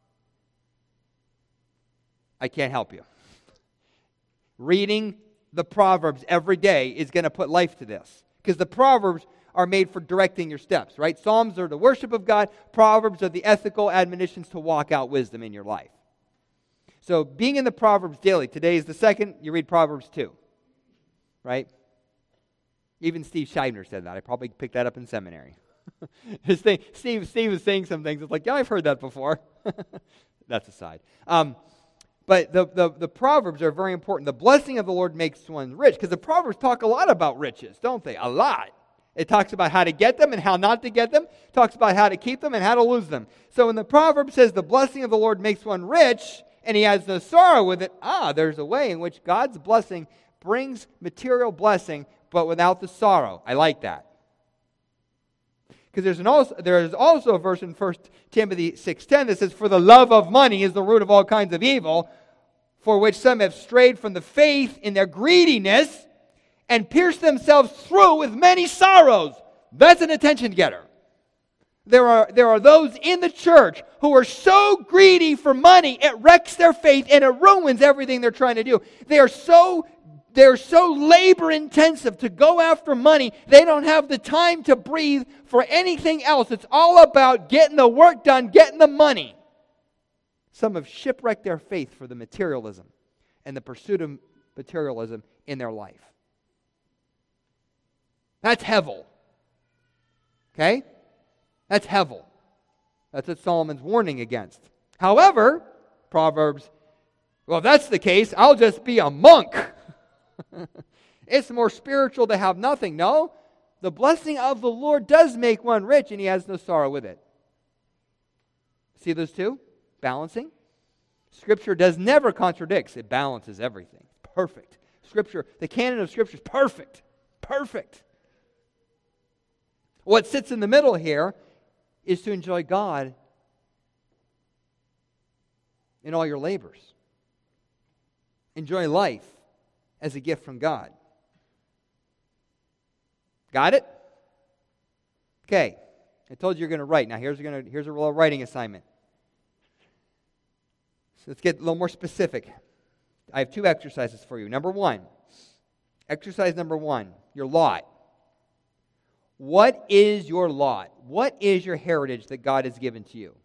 I can't help you. Reading the Proverbs every day is going to put life to this. Because the Proverbs are made for directing your steps, right? Psalms are the worship of God. Proverbs are the ethical admonitions to walk out wisdom in your life. So being in the Proverbs daily, today is the second, you read Proverbs two, right? Even Steve Scheibner said that. I probably picked that up in seminary. His thing, Steve, Steve was saying some things. It's like, yeah, I've heard that before. That's aside. Um, but the, the, the Proverbs are very important. The blessing of the Lord makes one rich. Because the Proverbs talk a lot about riches, don't they? A lot. It talks about how to get them and how not to get them. It talks about how to keep them and how to lose them. So when the proverb says the blessing of the Lord makes one rich and he has no sorrow with it, ah, there's a way in which God's blessing brings material blessing but without the sorrow. I like that. Because there's an also there is also a verse in First Timothy six ten that says, for the love of money is the root of all kinds of evil, for which some have strayed from the faith in their greediness and pierced themselves through with many sorrows. That's an attention getter. There are, there are those in the church who are so greedy for money, it wrecks their faith and it ruins everything they're trying to do. They are so They're so labor-intensive to go after money, they don't have the time to breathe for anything else. It's all about getting the work done, getting the money. Some have shipwrecked their faith for the materialism and the pursuit of materialism in their life. That's hevel. Okay? That's hevel. That's what Solomon's warning against. However, Proverbs, well, if that's the case, I'll just be a monk. It's more spiritual to have nothing. No, the blessing of the Lord does make one rich, and he has no sorrow with it. See those two? Balancing. Scripture does never contradicts. It balances everything. Perfect. Scripture, the canon of Scripture is perfect. Perfect. What sits in the middle here is to enjoy God in all your labors. Enjoy life as a gift from God. Got it? Okay. I told you you're going to write. Now here's, gonna, here's a little writing assignment. So let's get a little more specific. I have two exercises for you. Number one. Exercise number one. Your lot. What is your lot? What is your heritage that God has given to you?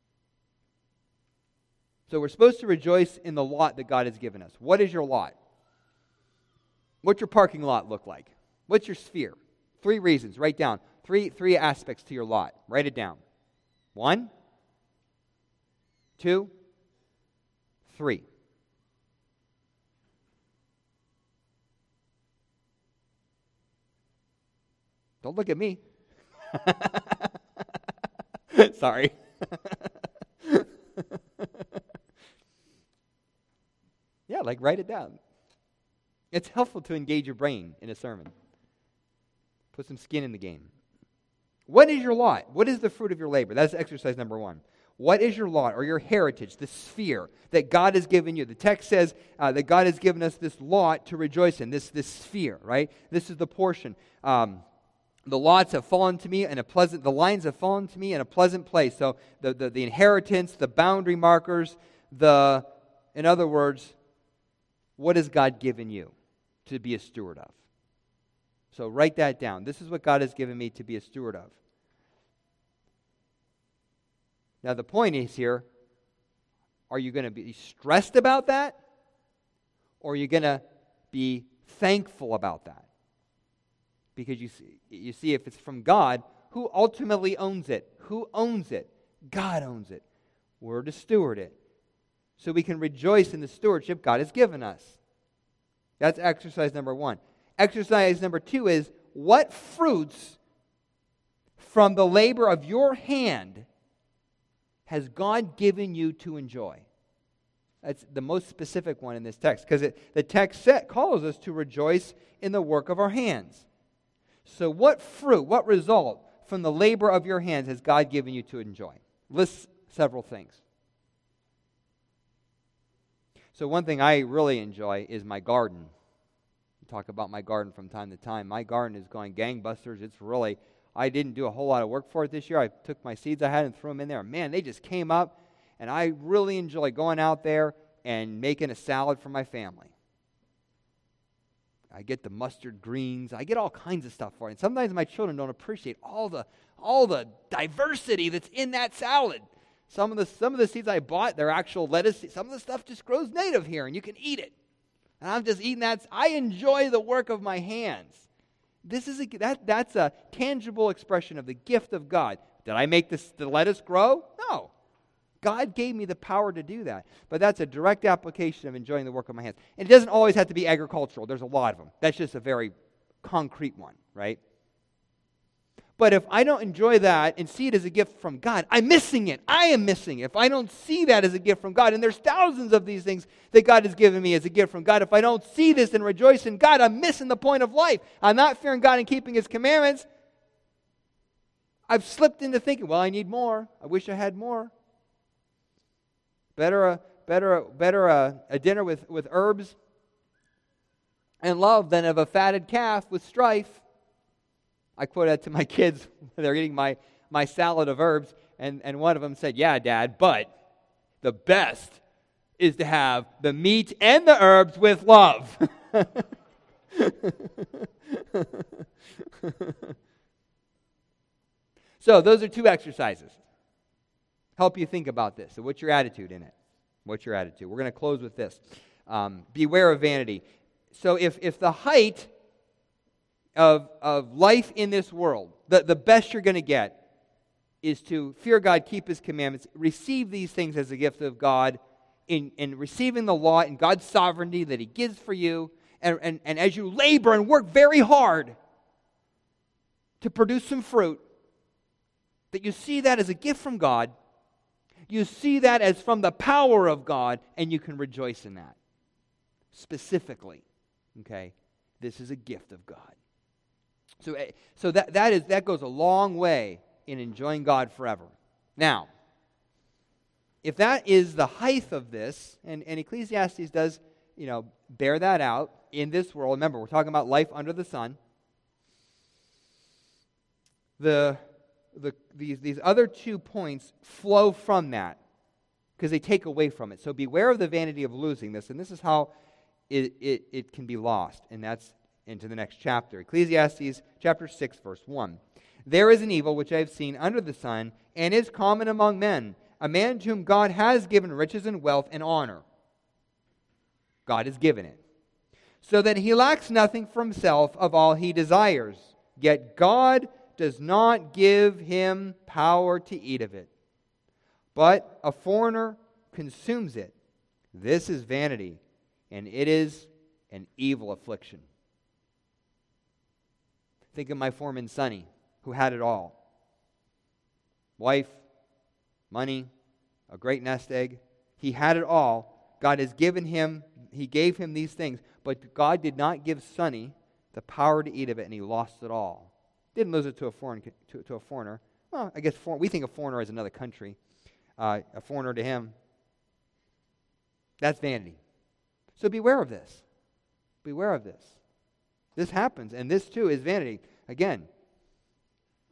So we're supposed to rejoice in the lot that God has given us. What is your lot? What's your parking lot look like? What's your sphere? Three reasons. Write down. Three, three aspects to your lot. Write it down. One, two, three. Don't look at me. Sorry. Yeah, like write it down. It's helpful to engage your brain in a sermon. Put some skin in the game. What is your lot? What is the fruit of your labor? That's exercise number one. What is your lot or your heritage, the sphere that God has given you? The text says uh, that God has given us this lot to rejoice in, this, this sphere, right? This is the portion. Um, The lots have fallen to me in a pleasant, the lines have fallen to me in a pleasant place. So the, the, the inheritance, the boundary markers, the, in other words, what has God given you to be a steward of? So write that down. This is what God has given me to be a steward of. Now the point is here, are you going to be stressed about that? Or are you going to be thankful about that? Because you see, you see, if it's from God, who ultimately owns it? Who owns it? God owns it. We're to steward it. So we can rejoice in the stewardship God has given us. That's exercise number one. Exercise number two is, what fruits from the labor of your hand has God given you to enjoy? That's the most specific one in this text, because the text set calls us to rejoice in the work of our hands. So what fruit, what result from the labor of your hands has God given you to enjoy? List several things. So one thing I really enjoy is my garden. I talk about my garden from time to time. My garden is going gangbusters. It's really, I didn't do a whole lot of work for it this year. I took my seeds I had and threw them in there. Man, they just came up, and I really enjoy going out there and making a salad for my family. I get the mustard greens. I get all kinds of stuff for it. And sometimes my children don't appreciate all the all the diversity that's in that salad. Some of the some of the seeds I bought, they're actual lettuce seeds. Some of the stuff just grows native here, and you can eat it. And I'm just eating that. I enjoy the work of my hands. This is a, that that's a tangible expression of the gift of God. Did I make this the lettuce grow? No. God gave me the power to do that. But that's a direct application of enjoying the work of my hands. And it doesn't always have to be agricultural. There's a lot of them. That's just a very concrete one, right? But if I don't enjoy that and see it as a gift from God, I'm missing it. I am missing it. If I don't see that as a gift from God, and there's thousands of these things that God has given me as a gift from God, if I don't see this and rejoice in God, I'm missing the point of life. I'm not fearing God and keeping His commandments. I've slipped into thinking, well, I need more. I wish I had more. Better a better a, better a, a dinner with, with herbs and love than of a fatted calf with strife. I quote that to my kids when they're eating my, my salad of herbs, and, and one of them said, yeah, Dad, but the best is to have the meat and the herbs with love. So those are two exercises. Help you think about this. So what's your attitude in it? What's your attitude? We're going to close with this. Um, beware of vanity. So if, if the height of, of life in this world, the, the best you're going to get is to fear God, keep His commandments, receive these things as a gift of God, in, in receiving the law and God's sovereignty that He gives for you, and, and, and as you labor and work very hard to produce some fruit, that you see that as a gift from God, you see that as from the power of God, and you can rejoice in that. Specifically, okay, this is a gift of God. So, so that that is that goes a long way in enjoying God forever. Now, if that is the height of this, and, and Ecclesiastes does, you know, bear that out in this world. Remember, we're talking about life under the sun. The The, these, these other two points flow from that because they take away from it. So beware of the vanity of losing this, and this is how it, it, it can be lost, and that's into the next chapter. Ecclesiastes chapter six, verse one. There is an evil which I have seen under the sun, and is common among men, a man to whom God has given riches and wealth and honor. God has given it, so that he lacks nothing for himself of all he desires. Yet God does not give him power to eat of it, but a foreigner consumes it. This is vanity, and it is an evil affliction. Think of my foreman Sonny, who had it all. Wife, money, a great nest egg. He had it all. God has given him, He gave him these things, but God did not give Sonny the power to eat of it, and he lost it all. Didn't lose it to a foreign to, to a foreigner. Well, I guess for, we think of foreigner as another country. Uh, a foreigner to him. That's vanity. So beware of this. Beware of this. This happens, and this too is vanity. Again,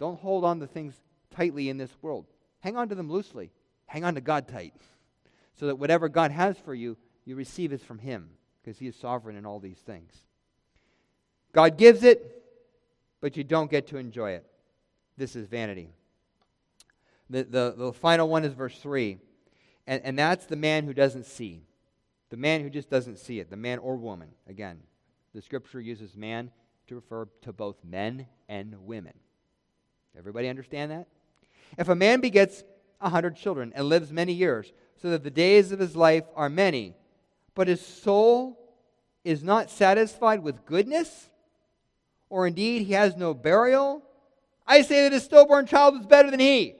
Don't hold on to things tightly in this world. Hang on to them loosely. Hang on to God tight. So that whatever God has for you, you receive it from Him, because He is sovereign in all these things. God gives it, but you don't get to enjoy it. This is vanity. The, the, the final one is verse three. And, and that's the man who doesn't see. The man who just doesn't see it. The man or woman. Again, the Scripture uses man to refer to both men and women. Everybody understand that? If a man begets a hundred children and lives many years, so that the days of his life are many, but his soul is not satisfied with goodness, or indeed he has no burial, I say that his stillborn child is better than he.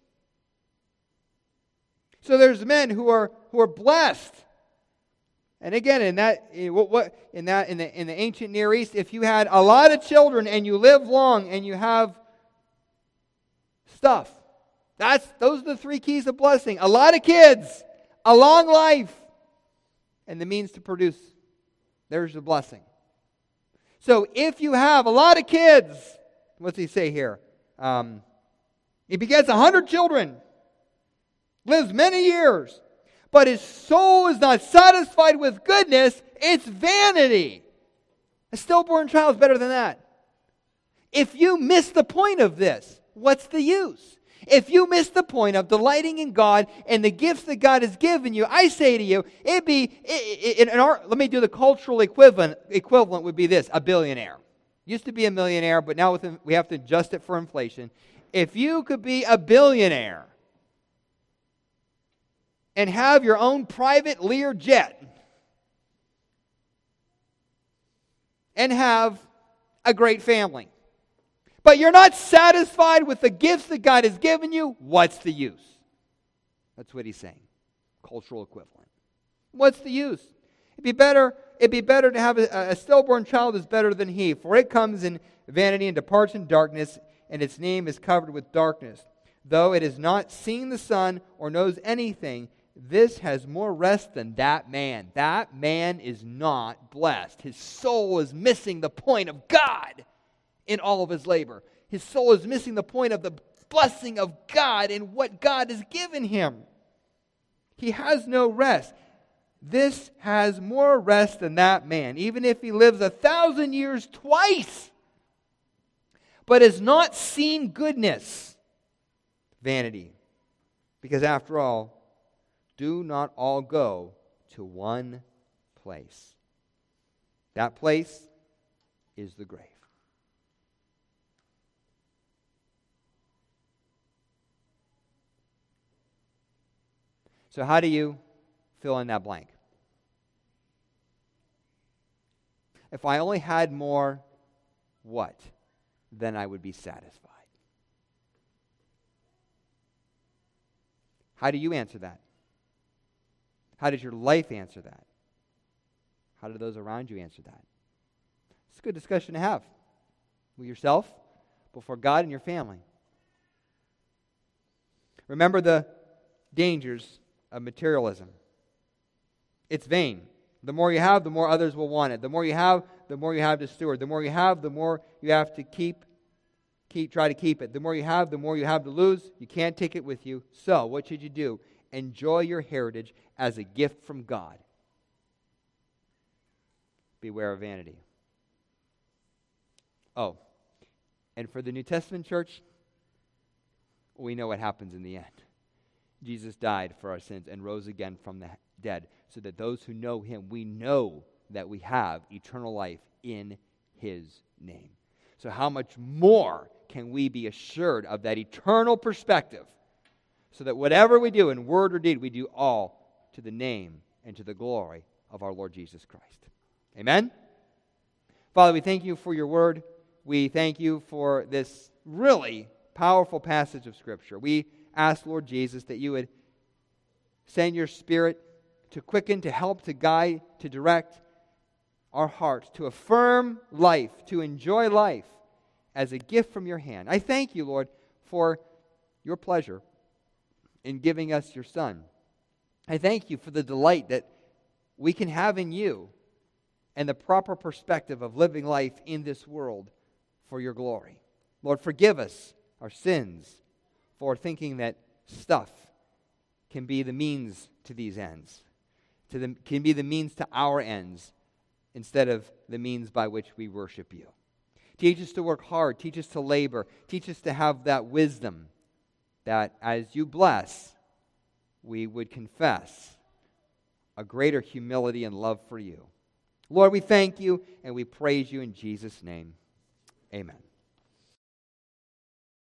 So there's men who are who are blessed. And again, in that in what, what in that in the in the ancient Near East, if you had a lot of children and you live long and you have stuff, that's those are the three keys of blessing. A lot of kids, a long life, and the means to produce. There's the blessing. So if you have a lot of kids, what's he say here? Um, he begets a hundred children, lives many years, but his soul is not satisfied with goodness. It's vanity. A stillborn child is better than that. If you miss the point of this, what's the use? If you miss the point of delighting in God and the gifts that God has given you, I say to you, it'd be, it, it, in our, let me do the cultural equivalent, equivalent would be this, a billionaire. Used to be a millionaire, but now with, we have to adjust it for inflation. If you could be a billionaire and have your own private Lear jet and have a great family, but you're not satisfied with the gifts that God has given you, what's the use? That's what he's saying. Cultural equivalent. What's the use? It'd be better, it'd be better to have a, a stillborn child is better than he, for it comes in vanity and departs in darkness, and its name is covered with darkness. Though it has not seen the sun or knows anything, this has more rest than that man. That man is not blessed. His soul is missing the point of God in all of his labor. His soul is missing the point of the blessing of God in what God has given him. He has no rest. This has more rest than that man, even if he lives a thousand years twice, but has not seen goodness. Vanity. Because after all, do not all go to one place. That place is the grave. So how do you fill in that blank? If I only had more what? Then I would be satisfied. How do you answer that? How does your life answer that? How do those around you answer that? It's a good discussion to have with yourself, before God and your family. Remember the dangers of materialism. It's vain. The more you have, the more others will want it. The more you have, the more you have to steward. The more you have, the more you have to keep, keep, try to keep it. The more you have, the more you have to lose. You can't take it with you. So, what should you do? Enjoy your heritage as a gift from God. Beware of vanity. Oh, and for the New Testament church, we know what happens in the end. Jesus died for our sins and rose again from the dead, so that those who know him, we know that we have eternal life in his name. So how much more can we be assured of that eternal perspective, so that whatever we do in word or deed, we do all to the name and to the glory of our Lord Jesus Christ. Amen? Father, we thank you for your word. We thank you for this really powerful passage of Scripture. We ask, Lord Jesus, that you would send your Spirit to quicken, to help, to guide, to direct our hearts, to affirm life, to enjoy life as a gift from your hand. I thank you, Lord, for your pleasure in giving us your Son. I thank you for the delight that we can have in you and the proper perspective of living life in this world for your glory. Lord, forgive us our sins, for thinking that stuff can be the means to these ends, to the, can be the means to our ends instead of the means by which we worship you. Teach us to work hard. Teach us to labor. Teach us to have that wisdom that as you bless, we would confess a greater humility and love for you. Lord, we thank you and we praise you in Jesus' name. Amen.